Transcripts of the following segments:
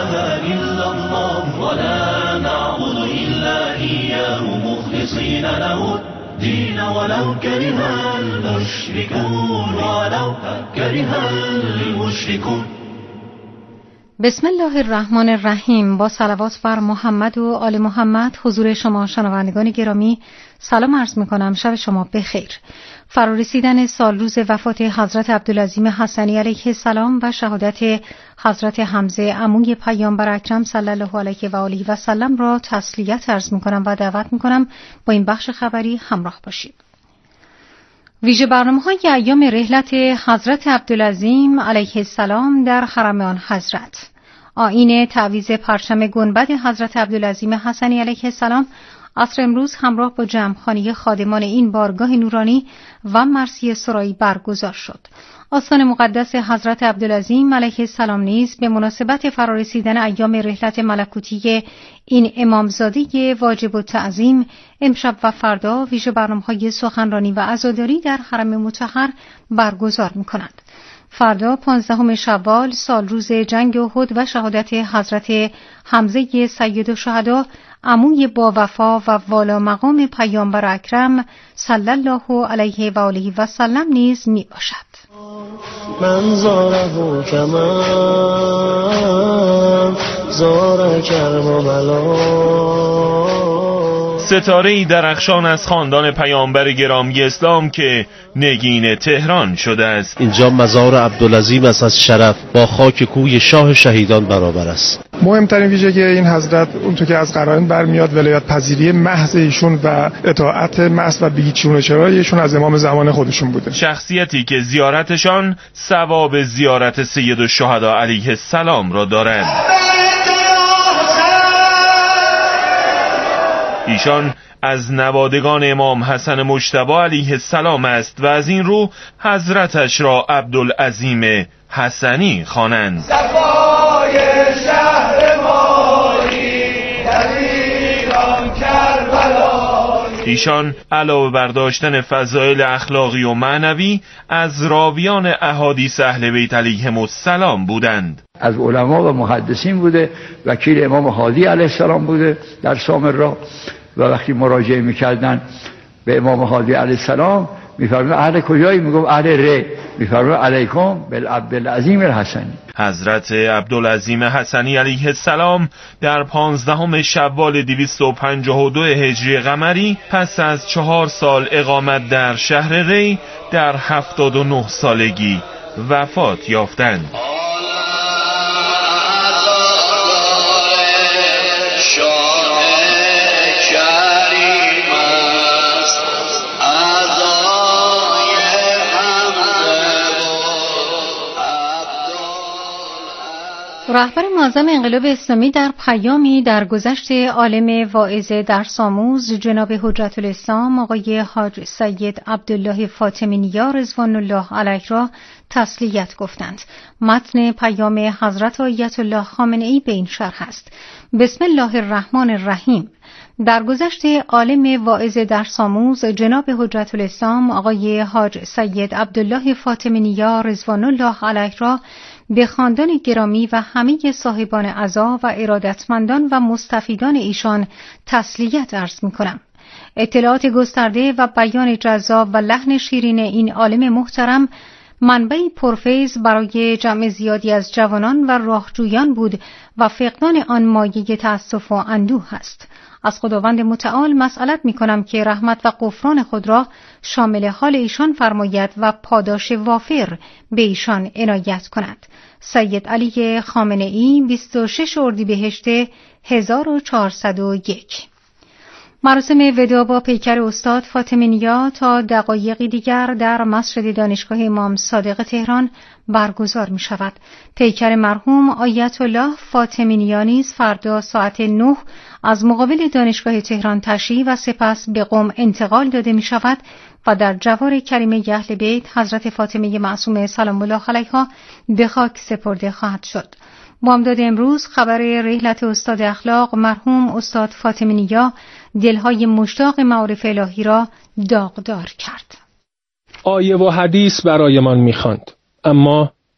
إلا الله ولا نعبد إلا إياه مخلصين له الدين ولو كره المشركون. بسم الله الرحمن الرحیم. با صلوات بر محمد و آل محمد حضور شما شنوندگان گرامی سلام عرض می‌کنم. شب شما بخیر. فرارسیدن سال روز وفات حضرت عبدالعظیم حسنی علیه السلام و شهادت حضرت حمزه عموی پیامبر اکرم صلی الله علیه و آله و سلم را تسلیت عرض می‌کنم و دعوت می‌کنم با این بخش خبری همراه باشید. ویژه برنامه‌های ایام رحلت حضرت عبدالعظیم علیه السلام در حرم آن حضرت، آیین تعویض پرچم گنبد حضرت عبدالعظیم حسنی علیه السلام عصر امروز همراه با جمعخوانی خادمان این بارگاه نورانی و مرثیه سرایی برگزار شد. آستان مقدس حضرت عبدالعظیم علیه السلام نیز به مناسبت فرارسیدن ایام رحلت ملکوتی این امامزاده واجب التعظیم امشب و فردا ویژه برنامه‌های سخنرانی و عزاداری در حرم مطهر برگزار می‌کنند. فردا 15 شوال سال روز جنگ احد و شهادت حضرت حمزه سید الشهدا عموی با وفا و والا مقام پیامبر اکرم صلی الله علیه و آله و سلم نیز می باشد. من زاره کمم زاره کرم و بلا. ستاره‌ای درخشان از خاندان پیامبر گرامی اسلام که نگین تهران شده است. اینجا مزار عبدالعظیم است از شرف با خاک کوی شاه شهیدان برابر است. مهمترین ویژگی این حضرت اونطور که از قرائن برمیاد ولایت پذیری محض ایشون و اطاعت محض و بی‌چون و چرای ایشون از امام زمان خودشون بوده. شخصیتی که زیارتشان ثواب زیارت سید الشهدا علیه السلام را دارند. ایشان از نوادگان امام حسن مجتبی علیه السلام است و از این رو حضرتش را عبدالعظیم حسنی خوانند. صفای شهر مایی در ایران کربلایی. ایشان علاوه بر داشتن فضایل اخلاقی و معنوی از راویان احادیث اهل بیت علیهم السلام بودند. از علما و محدثین بوده، وکیل امام هادی علیه السلام بوده در سامرا و وقتی مراجعه میکردن به امام هادی علیه السلام میفرمود اهل کجایی؟ میگفت اهل ره. میفرمود علیکم بالعبدالعظیم الحسنی. حضرت عبدالعظیم حسنی علیه السلام در 15 شوال 252 هجری قمری پس از 4 سال اقامت در شهر ری در 79 سالگی وفات یافتند. رهبر معظم انقلاب اسلامی در پیامی در گذشت عالم واعظ درس آموز جناب حجت الاسلام آقای حاج سید عبدالله فاطمی نیا رضوان الله علیه را تسلیت گفتند. متن پیام حضرت آیت الله خامنه‌ای به این شرح است: بسم الله الرحمن الرحیم. در گذشت عالم واعظ درس آموز جناب حجت الاسلام آقای حاج سید عبدالله فاطمی نیا رضوان الله علیه را به خاندان گرامی و همه صاحبان عزا و ارادتمندان و مستفیدان ایشان تسلیت عرض می‌کنم. اطلاعات گسترده و بیان جذاب و لحن شیرین این عالم محترم منبعی پرفیض برای جمع زیادی از جوانان و راهجویان بود و فقدان آن مایه تأسف و اندوه است. از خداوند متعال مسئلت می‌کنم که رحمت و غفران خود را شامل حال ایشان فرماید و پاداش وافر به ایشان عنایت کند. سید علی خامنه‌ای 26 اردیبهشت 1401. مراسم وداع با پیکر استاد فاطمی نیا تا دقایقی دیگر در مسجد دانشگاه امام صادق تهران برگزار می شود. پیکر مرحوم آیت الله فاطمی نیا نیز فردا ساعت 9 از مقابل دانشگاه تهران تشییع و سپس به قم انتقال داده می شود و در جوار کریمه اهل بیت حضرت فاطمه معصومه سلام الله علیها به خاک سپرده خواهد شد. بامداد امروز خبر رحلت استاد اخلاق مرحوم استاد فاطمی نیا دلهای مشتاق معارف الهی را داغدار کرد. آیه و حدیث برایمان می‌خواند، اما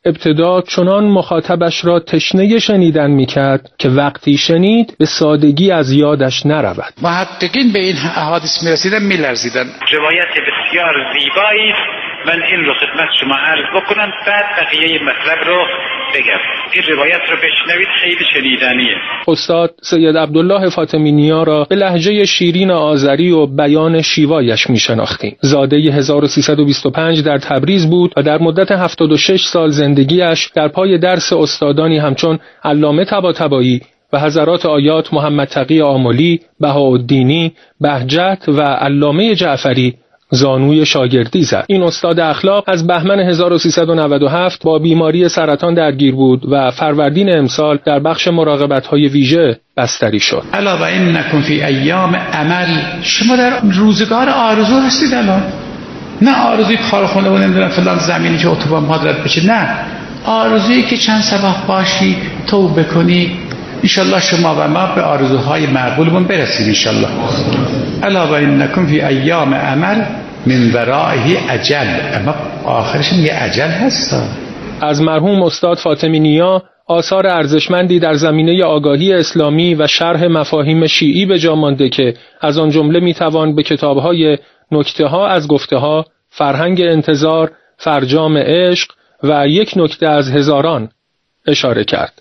ابتدا چنان مخاطبش را تشنه شنیدن میکرد که وقتی شنید به سادگی از یادش نرود. محققین به این احادیث میرسیدن میلرزیدن. روایت بسیار زیبایی، من این رو خدمت شما عرض بکنم بعد بقیه مطلب رو بگم. این روایت رو بشنوید، خیلی شنیدنیه. استاد سید عبدالله فاطمی نیا را به لهجه شیرین آذری و بیان شیوایش میشناختیم. زاده 1325 در تبریز بود و در مدت 76 سال زندگیش در پای درس استادانی همچون علامه طباطبایی و حضرات آیات محمد تقی آملی، بهاءالدینی، بهجت و علامه جعفری زانوی شاگردی زد. این استاد اخلاق از بهمن 1397 با بیماری سرطان درگیر بود و فروردین امسال در بخش مراقبت‌های ویژه بستری شد. الا و انکم فی ایام عمل، شما در روزگار آرزو هستید الان. نه آرزوی کارخونه و نمیدونم فلان زمینی که اتوبان مادرت بشه، نه آرزویی که چند صبح باشی توبه کنی، انشالله شما و ما به آرزوهای مقبولمون برسیم انشالله. الا و انکم فی ایام عمل من ورائه اجل، اما آخرش یه اجل هست. از مرحوم استاد فاطمی نیا آثار ارزشمندی در زمینه آگاهی اسلامی و شرح مفاهیم شیعی به جا مانده که از آن جمله میتوان به کتاب‌های نکته‌ها از گفته‌ها، فرهنگ انتظار، فرجام عشق و یک نکته از هزاران اشاره کرد.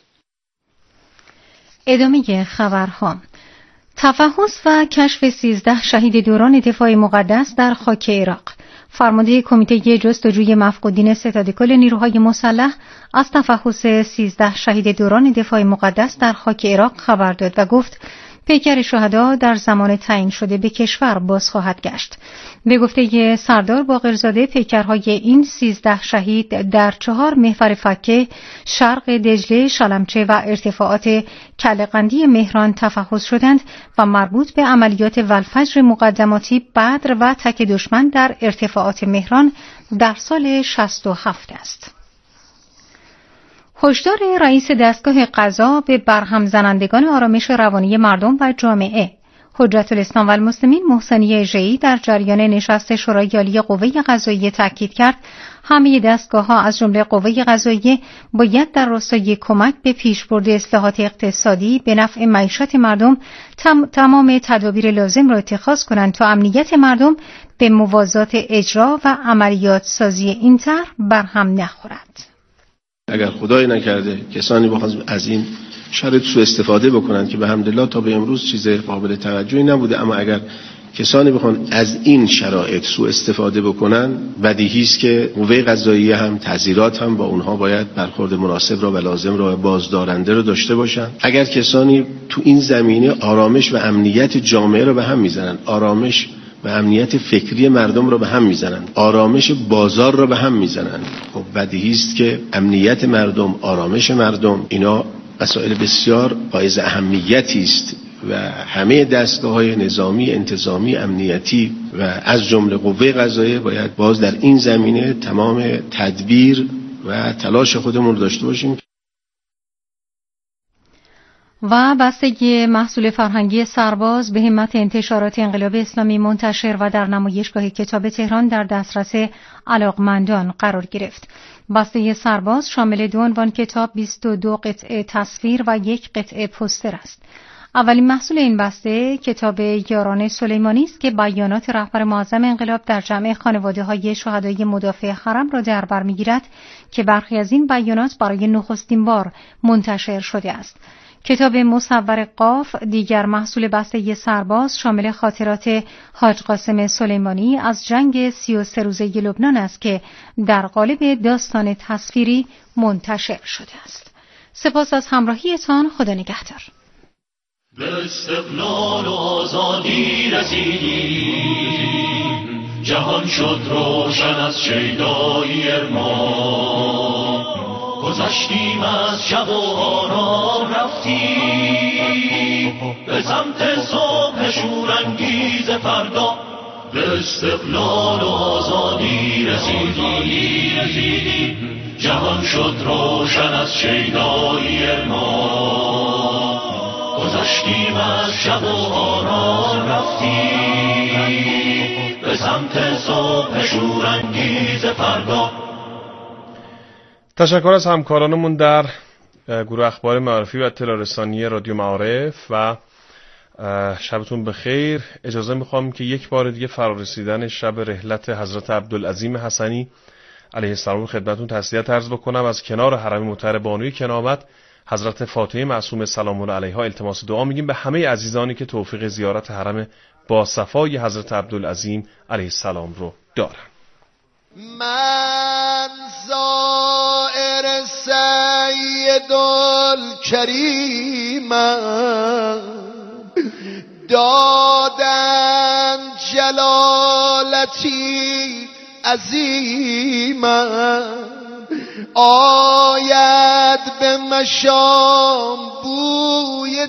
ادامه خبرها. تفحص و کشف 13 شهید دوران دفاع مقدس در خاک عراق. فرمانده کمیته جستجوی مفقودین ستاد کل نیروهای مسلح از تفحص 13 شهید دوران دفاع مقدس در خاک عراق خبر داد و گفت پیکر شهدا در زمان تعیین شده به کشور باز خواهد گشت. به گفته سردار باقرزاده پیکرهای این 13 شهید در 4 محور فکه، شرق دجله، شلمچه و ارتفاعات کله‌قندی مهران تفحص شدند و مربوط به عملیات والفجر مقدماتی بدر و تک دشمن در ارتفاعات مهران در سال 67 است. هشدار رئیس دستگاه قضا به برهم زنندگان آرامش روانی مردم و جامعه. حجت الاسلام و المسلمین محسنی اژه‌ای در جریان نشست شورای عالی قوه قضاییه تاکید کرد همه دستگاه‌ها از جمله قوه قضاییه باید در راستای کمک به پیشبرد اصلاحات اقتصادی به نفع معیشت مردم تمام تدابیر لازم را اتخاذ کنند تا امنیت مردم به موازات اجرا و عملیات سازی این طرح برهم نخورد. اگر خدای نکرده کسانی بخوان از این شرط سوء استفاده بکنند که به حمدالله تا به امروز چیز قابل توجهی نبوده، اما اگر کسانی بخوان از این شرایط سوء استفاده بکنن، بدیهی است که قوه قضاییه هم تعزیرات هم با اونها باید برخورد مناسب را و لازم را و بازدارنده را داشته باشند. اگر کسانی تو این زمینه آرامش و امنیت جامعه را به هم میزنن، آرامش و امنیت فکری مردم را به هم میزنند، آرامش بازار را به هم میزنند، خب بدیهی است که امنیت مردم، آرامش مردم، اینا مسائل بسیار حائز اهمیتی است و همه دستگاه‌های نظامی، انتظامی، امنیتی و از جمله قوه قضاییه باید باز در این زمینه تمام تدبیر و تلاش خودمون رو داشته باشیم. و بستگی محصول فرهنگی سرباز به همت انتشارات انقلاب اسلامی منتشر و در نمایشگاه کتاب تهران در دسترس علاقمندان قرار گرفت. بسته سرباز شامل 2 عنوان کتاب، 22 قطعه تصویر و 1 قطعه پوستر است. اولین محصول این بسته کتاب یاران سلیمانی است که بیانات رهبر معظم انقلاب در جمع خانواده‌های شهدای مدافع حرم را در بر می‌گیرد که برخی از این بیانات برای نخستین بار منتشر شده است. کتاب مصور قاف دیگر محصول بسته سرباز شامل خاطرات حاج قاسم سلیمانی از جنگ 33 روزه لبنان است که در قالب داستان تصویری منتشر شده است. سپاس از همراهیتان. خدا نگهدار. به استقلال و آزادی رسیدیم، جهان شد روشن از شیدایی ارمان، گذشتیم از شب و آرام رفتیم به سمت صبح شورانگیز فردا. به استقلال و آزادی رسیدیم، جهان شد روشن از شیدایی ارمان، گذشتیم از شب و آرام رفتیم به سمت صبح شورانگیز فردا. تشکر از همکارانمون در گروه اخبار معرفی و اطلاع رسانی رادیو معارف و شبتون بخیر. اجازه میخوام که یک بار دیگه فرارسیدن شب رحلت حضرت عبدالعظیم حسنی علیه السلام خدمتتون تسلیت عرض بکنم. از کنار حرم مطهر بانوی کنامت حضرت فاطمه معصومه سلام الله علیها التماس دعا میگیم به همه عزیزانی که توفیق زیارت حرم با صفای حضرت عبدالعظیم علیه السلام رو دارن. من زائر سید الکریم دادن جلالتی عظیم آید به مشام بوی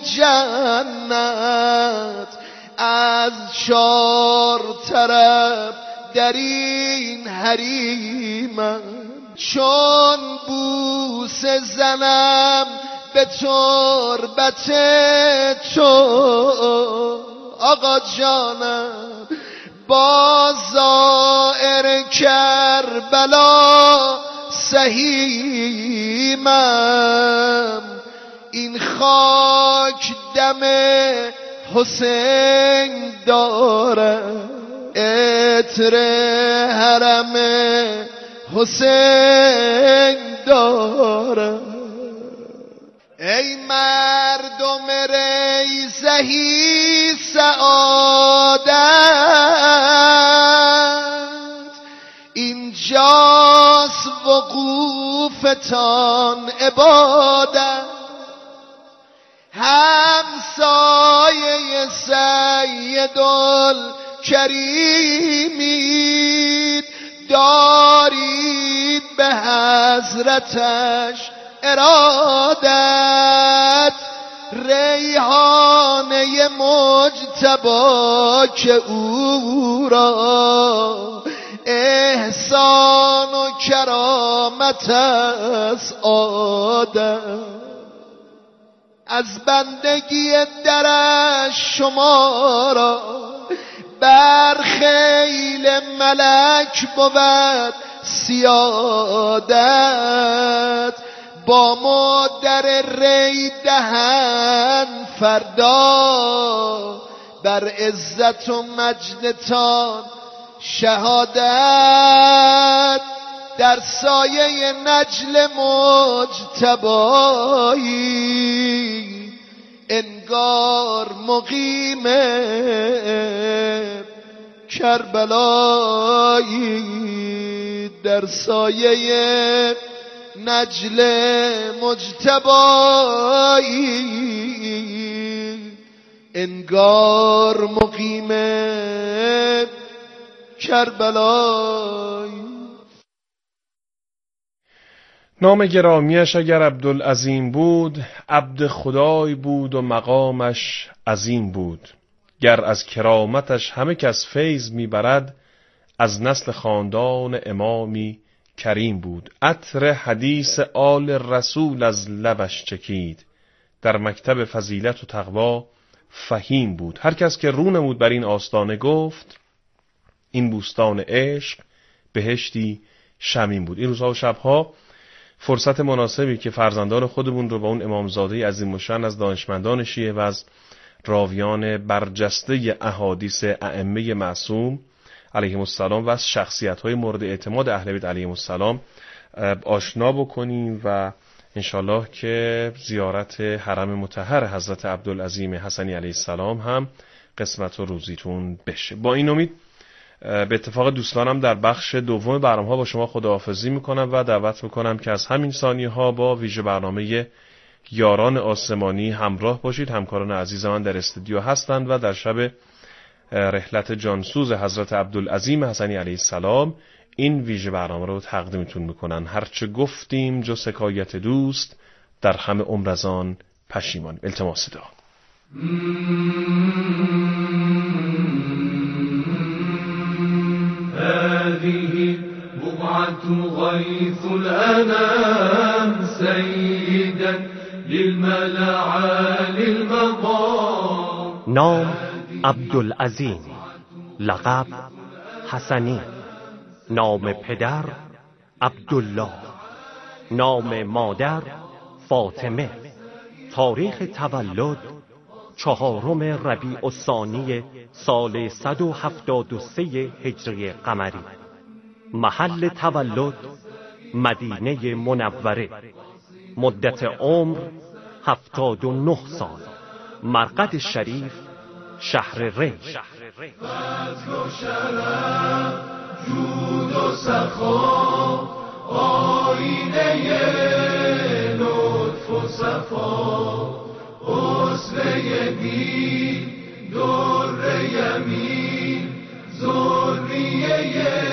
جنت از چار طرف در این حریم چون بوس زنم به تربت تو آقا جانم با زائر کربلا سهیمم این خاک دم حسین دارم عطر حرم حسین دارم ای مردم ریزهی سعادت اینجاست وقوفتان عبادت همسایه سیدالکریمید دارید به حضرتش ارادت ریحانه مجتبی که او را احسان و کرامت از عادت از بندگی درش شما را بر خیل ملک بود سیادت با ما در ری دهن فردا بر عزت و مجدتان شهادت در سایه نجل مجتبایی انگار مقیم کربلایی در سایه نجل مجتبایی انگار مقیم کربلایی. نام گرامیش اگر عبدالعظیم بود عبد خدای بود و مقامش عظیم بود گر از کرامتش همه کس فیض میبرد از نسل خاندان امامی کریم بود عطر حدیث آل رسول از لبش چکید در مکتب فضیلت و تقوا فهیم بود هر کس که رو نمود بر این آستانه گفت این بوستان عشق بهشتی شمیم بود. این روزها و شبها فرصت مناسبی که فرزندان خودمون رو با اون امامزاده عظیم الشأن از دانشمندان شیعه و از راویان برجسته احادیث ائمه معصوم علیهم السلام و از شخصیت‌های مورد اعتماد اهل بیت علیهم السلام آشنا بکنیم و انشالله که زیارت حرم مطهر حضرت عبدالعظیم حسنی علیه السلام هم قسمت و روزیتون بشه. با این امید به اتفاق دوستانم در بخش دوم برنامه‌ها با شما خداحافظی میکنم و دعوت میکنم که از همین ثانیه‌ها با ویژه برنامه یاران آسمانی همراه باشید. همکاران عزیز من در استودیو هستند و در شب رحلت جانسوز حضرت عبدالعظیم حسنی علیه السلام این ویژه برنامه رو تقدیمتون میکنن. هرچه گفتیم جز حکایت دوست در همه عمر از آن پشیمان. التماس دعا. هذه بقعة غيث الأنام سيدا للملاعى للمقام. نام عبدالعظیم، لقب حسنی، نام پدر عبدالله، نام مادر فاطمه. تاریخ تولد 4 ربیع الثانی سال 173 هجری قمری. محل تولد مدینه منوره. مدت عمر 79 سال. مرقد شریف شهر ری. فضل و شرف، جود و سخا، آینه لطف و صفا، اسوه دین، در یمین، ذریه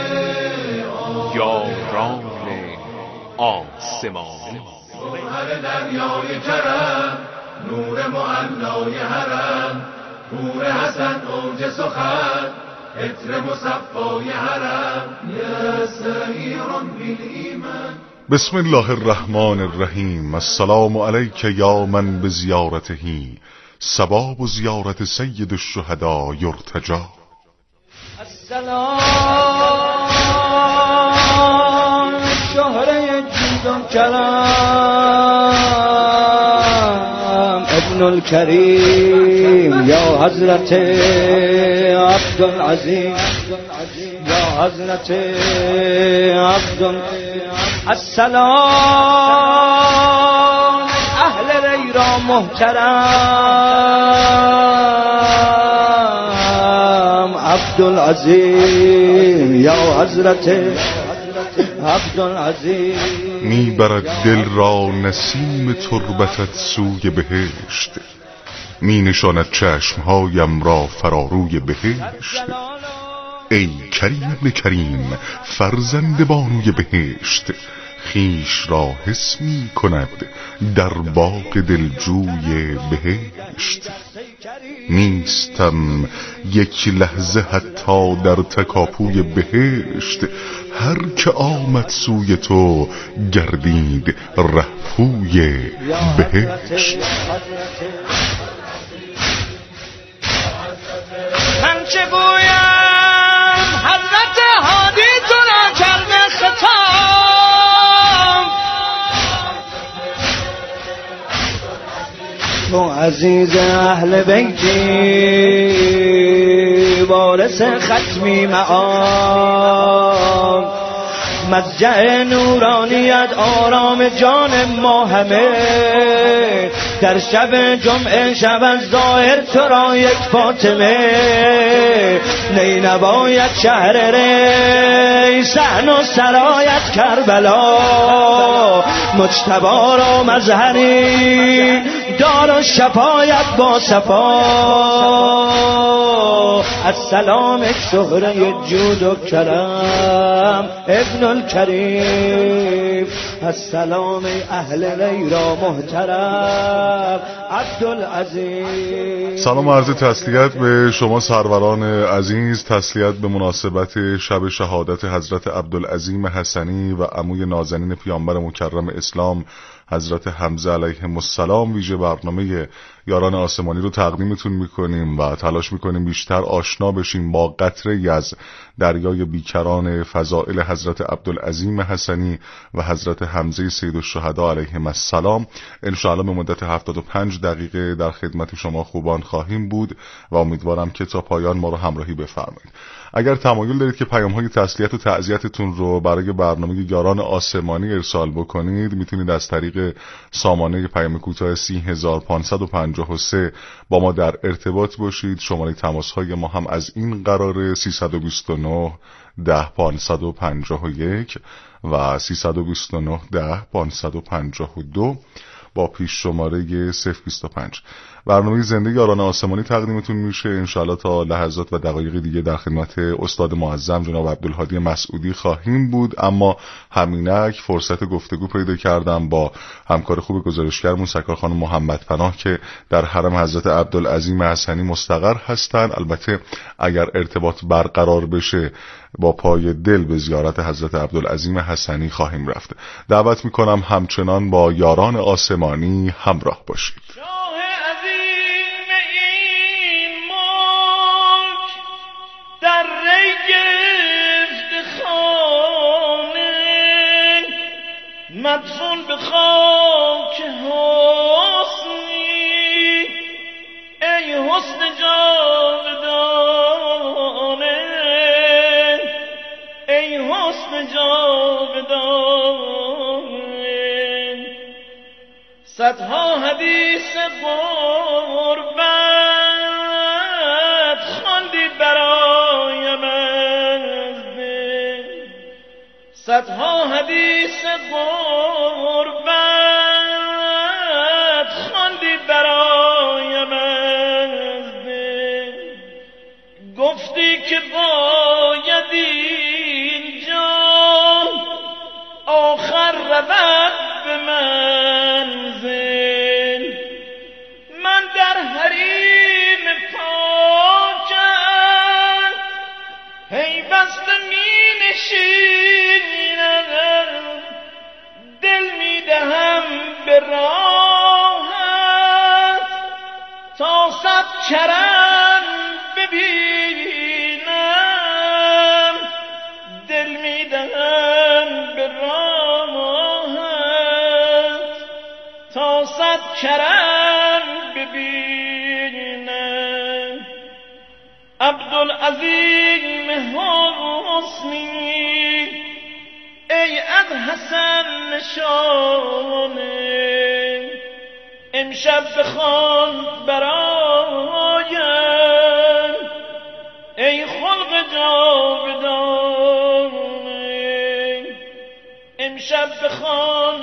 یاران آسمانی. گوهر دریای کرم، نور معلای حرم، نور حسن اوج سخن، عطر مصفای حرم، یستعیر بالایمان. بسم الله الرحمن الرحیم. السلام علیک یا من بزیارته ثواب زیارت سید الشهدا یرتجا. السلام شهره جود و کرم، ابن الکریم یا حضرت عبدالعظیم، یا حضرت السلام اهل ری را محترم، عبدالعظیم یا حضرت عبدالعظیم. میبرد دل را نسیم تربتت سوی بهشت، می نشاند چشمهایم را فراروی بهشت. ای کریم ابن کریم فرزند بانوی بهشت، خیش را حس می کند در باغ دلجوی بهشت. نیستم یک لحظه حتی در تکاپوی بهشت، هر که آمد سوی تو گردید رهپوی بهشت. من چه گویم حضرت هادی تو را کرده خطاب، تو عزیز اهل بیتی وارث ختمی معاد، مضجع نورانیت آرام جان ما همه، در شب جمعه شب از ظاهر تو را یک فاطمه، نینوایت شهر ری صحن و سرایت کربلا، مجتبی را مظهری دار و شفایت با صفا. السلام شهره جود و کرم، ابن الکریم. السلام اهل ری را محترم، عبدالعزیز. سلام و عرض تسلیت به شما سروران عزیز، تسلیت به مناسبت شب شهادت حضرت عبدالعظیم حسنی و عموی نازنین پیامبر مکرم اسلام حضرت حمزه علیهم السلام. ویژه برنامه یاران آسمانی رو تقدیمتون میکنیم و تلاش میکنیم بیشتر آشنا بشیم با قطره‌ای از دریای بیکران فضائل حضرت عبدالعظیم حسنی و حضرت حمزه سید الشهدا علیهم السلام. انشاءالله به مدت 75 دقیقه در خدمت شما خوبان خواهیم بود و امیدوارم که تا پایان ما رو همراهی بفرمایید. اگر تمایل دارید که پیام‌های تسلیت و تعزیتتون رو برای برنامه یاران آسمانی ارسال بکنید، میتونید از طریق سامانه پیام کوتاه 30553 با ما در ارتباط باشید. شماره تماس‌های ما هم از این قراره 329 10 551 و 329 10 552 با پیش شماره 025. برنامه زنده یاران آسمانی تقدیمتون میشه. انشاءالله تا لحظات و دقایق دیگه در خدمت استاد معظم جناب عبدالهادی مسعودی خواهیم بود، اما همینک فرصت گفتگو پیدا کردم با همکار خوب گزارشگرمون سرکار خانم محمد پناه که در حرم حضرت عبدالعظیم حسنی مستقر هستن. البته اگر ارتباط برقرار بشه با پای دل به زیارت حضرت عبدالعظیم حسنی خواهیم رفت. دعوت میکنم همچنان با یاران آسمانی همراه باشید. مدفون به خاک حسنی ای حسن جاودانه ای حسن جاودانه صدها حدیث غربت خواندی برایم از دل صدها حدیث غربت خواندی برایم از دل گفتی که باید اینجا آخر رود به منزل من در حریم پاکت پیوسته می نشینم دل می دهم به راحت تا 100 کرم ببینم دل می دهم به راحت تا 100 کرم ببینم عبدالعظیم حسنی ای از حسن نشانه امشب بخوان برایم ای خلق جاودانه امشب بخوان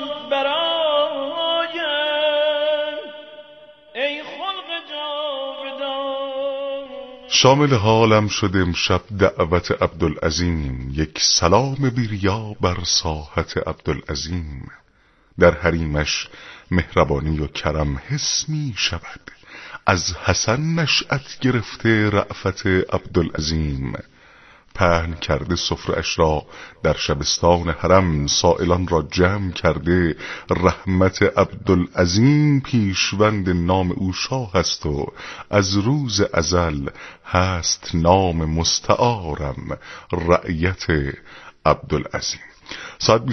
برایم ای خلق جاودانه. شامل حالم شد امشب دعوت عبدالعظیم، یک سلام بیریا بر ساحت عبدالعظیم. در حریمش مهربانی و کرم حس می شود، از حسن نشأت گرفته رأفت عبدالعظیم. پهن کرده سفره‌اش را در شبستان حرم، سائلان را جمع کرده رحمت عبدالعظیم. پیشوند نام او شاه است و از روز ازل هست نام مستعارم رعیت عبدالعظیم. ساعت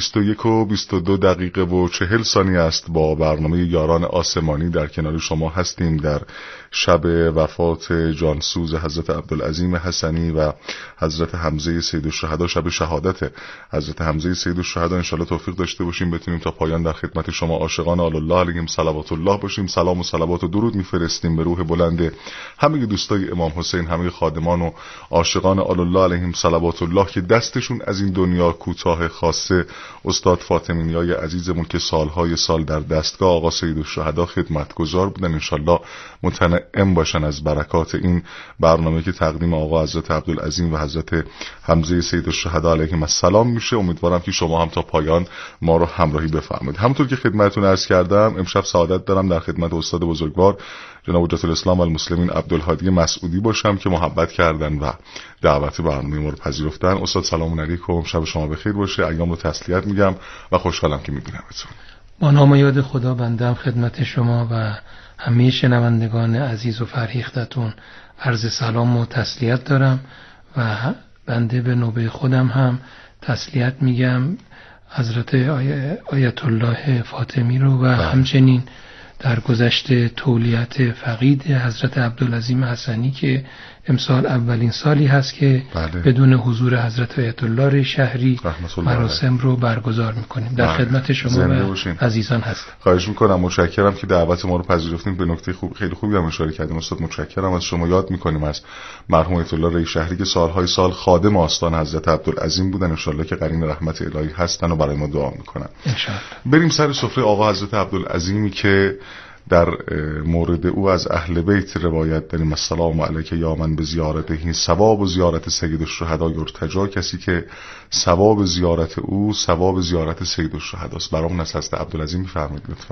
21:22 است. با برنامه یاران آسمانی در کنار شما هستیم در شب وفات جانسوز حضرت عبدالعظیم حسنی و حضرت حمزه سیدالشهدا، شب شهادت حضرت حمزه سیدالشهدا. انشالله توفیق داشته باشیم بتونیم تا پایان در خدمت شما عاشقان آل الله علیهم صلوات الله باشیم. سلام و صلوات و درود میفرستیم به روح بلند همه دوستای امام حسین، همه خادمان و عاشقان آل الله علیهم صلوات الله که دستشون از این دنیا کوتاه. خاصه استاد فاطمی‌نیای عزیزمون که سالهای سال در دستگاه آقا سیدالشهدا خدمتگزار بودن، انشالله متنعم باشن از برکات این برنامه که تقدیم آقا حضرت عبدالعظیم و حضرت حمزه سیدالشهدا علیهم السلام میشه. امیدوارم که شما هم تا پایان ما رو همراهی بفرمایید. همونطور که خدمتتون عرض کردم، امشب سعادت دارم در خدمت استاد بزرگوار جناب حجت الاسلام و المسلمین عبدالهادی مسعودی باشم که محبت کردن و دعوت برنامه ما رو پذیرفتن. استاد سلام علیکم، شب شما بخیر باشه. ایام رو تسلیت میگم و خوشحالم که میبینمتون. با نام و یاد خدا بندم خدمت شما و همه شنوندگان عزیز و فرهیختتون عرض سلام و تسلیت دارم و بنده به نوبه خودم هم تسلیت میگم حضرت آیت الله فاطمی رو و همچنین در گذشته تولیت فقید حضرت عبدالعظیم حسنی که امسال اولین سالی هست که بدون حضور حضرت آیت الله شهری مراسم رو برگزار میکنیم. در خدمت شما و عزیزان هستم. خواهش میکنم، متشکرم که دعوت ما رو پذیرفتیم. به نکته خیلی خوبی هم اشاره کردیم استاد، متشکرم از شما. یاد میکنیم از مرحوم آیت الله شهری که سالهای سال خادم آستان حضرت عبدالعظیم بودن، ان شاءالله که قرین رحمت الهی هستن و برای ما دعا میکنن. ان شاءالله بریم سر سفره آقا حضرت عبدالعظیمی که در مورد او از اهل بیت روایت داریم: السلام علیک یا من به زیارته ثواب و زیارت سید الشهدا یرتجا. کسی که ثواب زیارت او ثواب زیارت سید الشهدا است. برامون از حضرت عبدالعظیم بفرمایید لطفاً.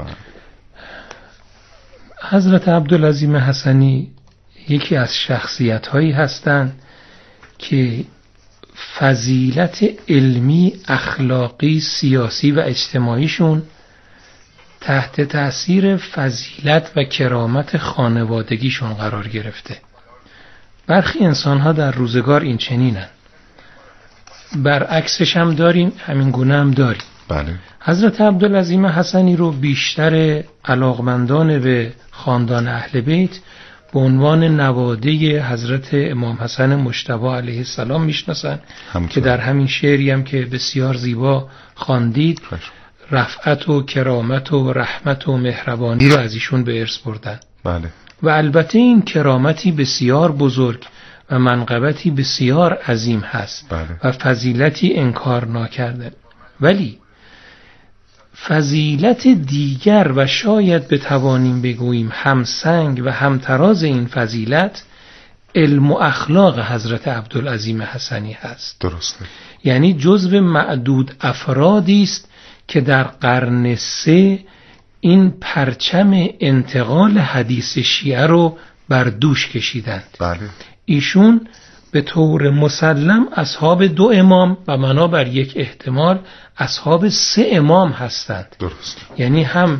حضرت عبدالعظیم حسنی یکی از شخصیت‌هایی هستند که فضیلت علمی، اخلاقی، سیاسی و اجتماعیشون تحت تأثیر فضیلت و کرامت خانوادگیشون قرار گرفته. برخی انسان‌ها در روزگار این چنینن، برعکسش هم داریم، همین گونه هم داریم. بله. حضرت عبدالعظیم حسنی رو بیشتر علاقمندان به خاندان اهل بیت به عنوان نواده حضرت امام حسن مجتبی علیه السلام میشناسن که در همین شعری هم که بسیار زیبا خواندید رفعت و کرامت و رحمت و مهربانی رو از ایشون به ارث بردن. بله. و البته این کرامتی بسیار بزرگ و منقبتی بسیار عظیم هست. بله. و فضیلتی انکار ناکرده. ولی فضیلت دیگر و شاید بتوانیم بگوییم همسنگ و همتراز این فضیلت علم و اخلاق حضرت عبدالعظیم حسنی هست. درسته. یعنی جزو معدود افرادی است که در قرن 3 این پرچم انتقال حدیث شیعه رو بر دوش کشیدند. بله. ایشون به طور مسلم اصحاب 2 امام و بنابر یک احتمال اصحاب 3 امام هستند. درست. یعنی هم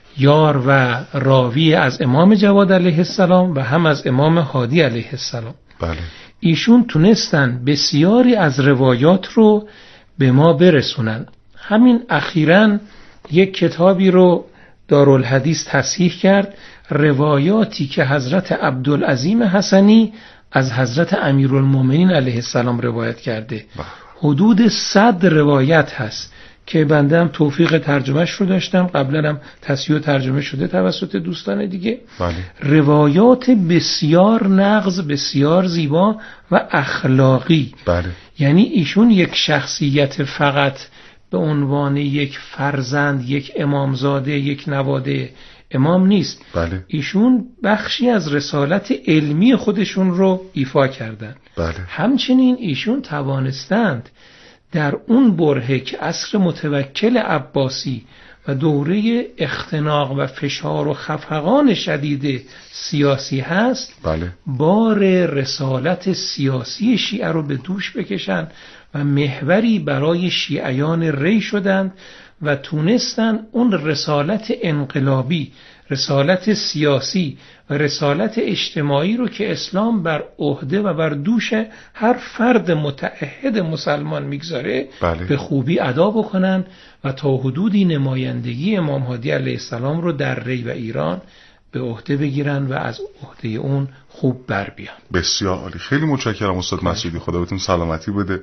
یار و راوی از امام جواد علیه السلام و هم از امام هادی علیه السلام. بله. ایشون تونستن بسیاری از روایات رو به ما برسونن. همین اخیراً یک کتابی رو دارالحدیث تصحیح کرد، روایاتی که حضرت عبدالعظیم حسنی از حضرت امیرالمومنین علیه السلام روایت کرده. حدود 100 روایت هست که بنده هم توفیق ترجمهش رو داشتم، قبلا هم تصحیح و ترجمه شده توسط دوستان دیگه. بله. روایات بسیار نغز، بسیار زیبا و اخلاقی. بله. یعنی ایشون یک شخصیت فقط به عنوان یک فرزند، یک امامزاده، یک نواده امام نیست. بله. ایشون بخشی از رسالت علمی خودشون رو ایفا کردند. بله. همچنین ایشون توانستند در اون برهه که عصر متوکل عباسی و دوره اختناق و فشار و خفقان شدید سیاسی هست، بله. بار رسالت سیاسی شیعه رو به دوش بکشن و محوری برای شیعیان ری شدند و تونستن اون رسالت انقلابی، رسالت سیاسی و رسالت اجتماعی رو که اسلام بر عهده و بر دوش هر فرد متعهد مسلمان میگذاره بله. به خوبی ادا بکنن و تا حدودی نمایندگی امام هادی علیه السلام رو در ری و ایران به عهده بگیرن و از عهده اون خوب بر بیان. بسیار عالی. خیلی متشکرم استاد مسعودی، خدا بهتون سلامتی بده.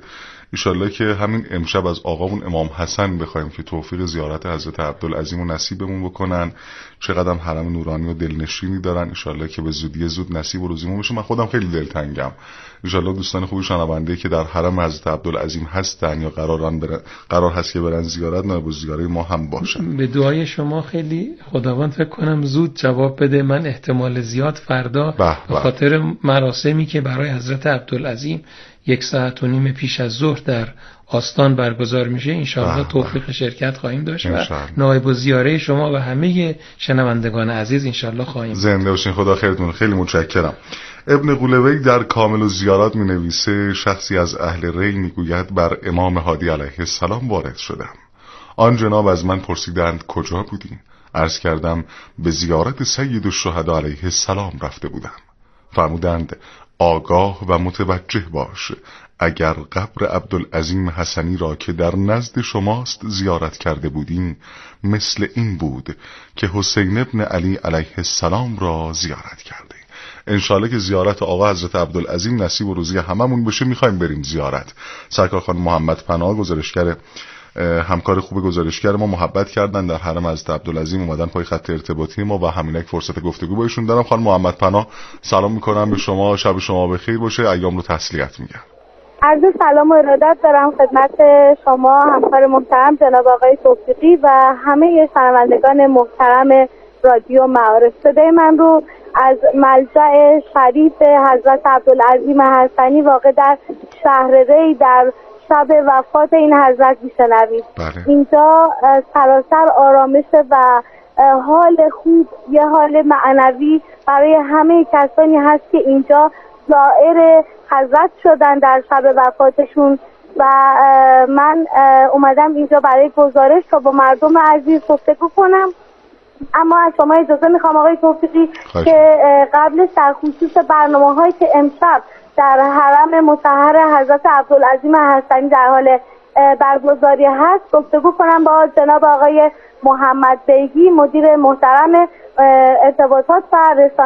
ان که همین امشب از آقامون امام حسن بخوایم که توفیق زیارت حضرت عبدالعظیم رو نصیبمون بکنن. چقدر حرم نورانی و دلنشینی دارن. ان که به زودی زود نصیب و روزیمون بشه. من خودم خیلی دلتنگم. ان دوستان خوبی شنونده که در حرم حضرت عبدالعظیم هستن یا قرار هست که برن زیارت، نایب زیاره ما هم باشن. به دعای شما خیلی خداوند فکر کنم زود جواب بده. من احتمال زیاد فردا به خاطر مراسمی که برای حضرت عبدالعظیم 1.5 ساعت پیش از ظهر در آستان برگزار میشه، انشاءالله توفیق شرکت خواهیم داشت و نایب زیاره شما و همه شنوندگان عزیز انشاءالله خواهیم. زنده باشین، خدا خیرتون. خیلی متشکرم. ابن قولوی در کامل الزیارات می نویسه شخصی از اهل ری می گوید بر امام هادی علیه السلام وارد شدم. آن جناب از من پرسیدند کجا بودی؟ عرض کردم به زیارت سید الشهدا علیه السلام رفته بودم. فرمودند آگاه و متوجه باش، اگر قبر عبدالعظیم حسنی را که در نزد شماست زیارت کرده بودیم مثل این بود که حسین ابن علی علیه السلام را زیارت کرده. انشالله که زیارت آقا حضرت عبدالعظیم نصیب و روزی هممون بشه. میخوایم بریم زیارت. سرکار خانم محمد پناه گزارشگر، همکار خوب گزارشگر ما، محبت کردن در حرم حضرت عبدالعظیم، اومدن پای خط ارتباطی ما و همینک فرصت گفتگو با ایشون دارم. خانم محمد پناه سلام میکنم به شما، شب شما بخیر باشه، ایام رو تسلیت میگم. عرض سلام و ارادت دارم خدمت شما همکار محترم جناب آقای توفیقی و همه شنوندگان محترم رادیو معارف. صدای من رو از ملجأ شریف حضرت عبدالعظیم حسنی واقع در شهر ری در شب وفات این حضرت میشنوید. اینجا سراسر آرامش و حال خوب، یه حال معنوی برای همه کسانی هست که اینجا زائر حضرت شدن در شب وفاتشون و من اومدم اینجا برای گزارش تا با مردم عزیز گفتگو کنم. اما از شما اجازه میخوام آقای توفیقی که قبلش در خصوص برنامه‌هایی که امشب در حرم مطهر حضرت عبدالعظیم حسنی در حال برگزاری هست گفتگو کنم با جناب آقای محمد بیگی، مدیر محترم ارتباطات و رسانه